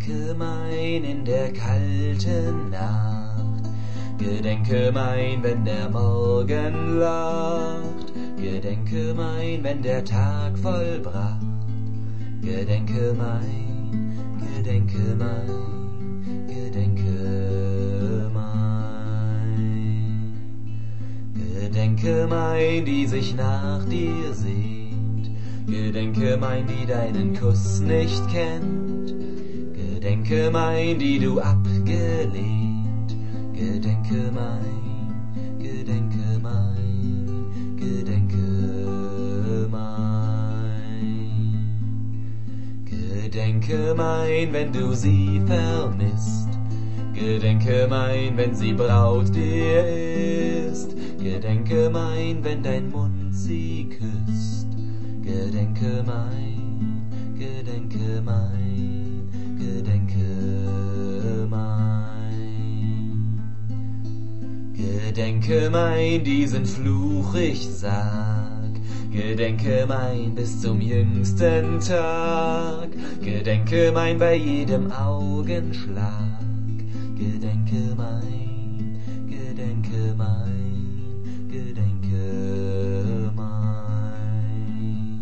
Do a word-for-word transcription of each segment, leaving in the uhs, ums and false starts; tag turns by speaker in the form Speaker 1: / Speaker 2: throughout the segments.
Speaker 1: Gedenke mein in der kalten Nacht, gedenke mein, wenn der Morgen lacht, gedenke mein, wenn der Tag vollbracht, gedenke mein, gedenke mein, gedenke mein, gedenke mein, die sich nach dir sehnt, gedenke mein, die deinen Kuss nicht kennt, gedenke mein, die du abgelehnt, gedenke mein, gedenke mein, gedenke mein, gedenke mein, wenn du sie vermisst, gedenke mein, wenn sie Braut dir ist, gedenke mein, wenn dein Mund sie küsst, gedenke mein, gedenke mein, gedenke mein, gedenke mein, diesen Fluch ich sag, gedenke mein bis zum jüngsten Tag, gedenke mein bei jedem Augenschlag, gedenke mein, gedenke mein, gedenke mein,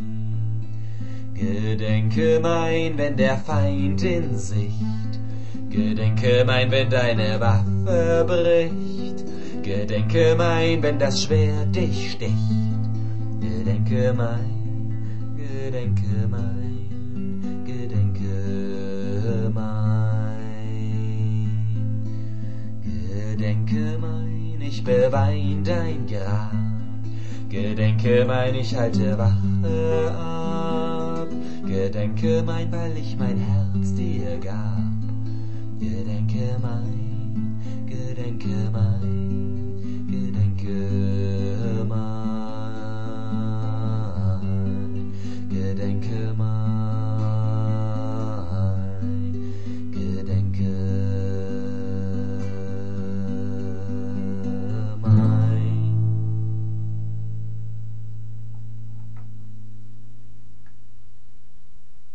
Speaker 1: gedenke mein, wenn der Feind in Sicht, gedenke mein, wenn deine Waffe bricht, gedenke mein, wenn das Schwert dich sticht, gedenke mein, gedenke mein, gedenke mein, gedenke mein, ich bewein dein Grab, gedenke mein, ich halte Wache ab, gedenke mein, weil ich mein Herz dir gab, gedenke mein, gedenke mein,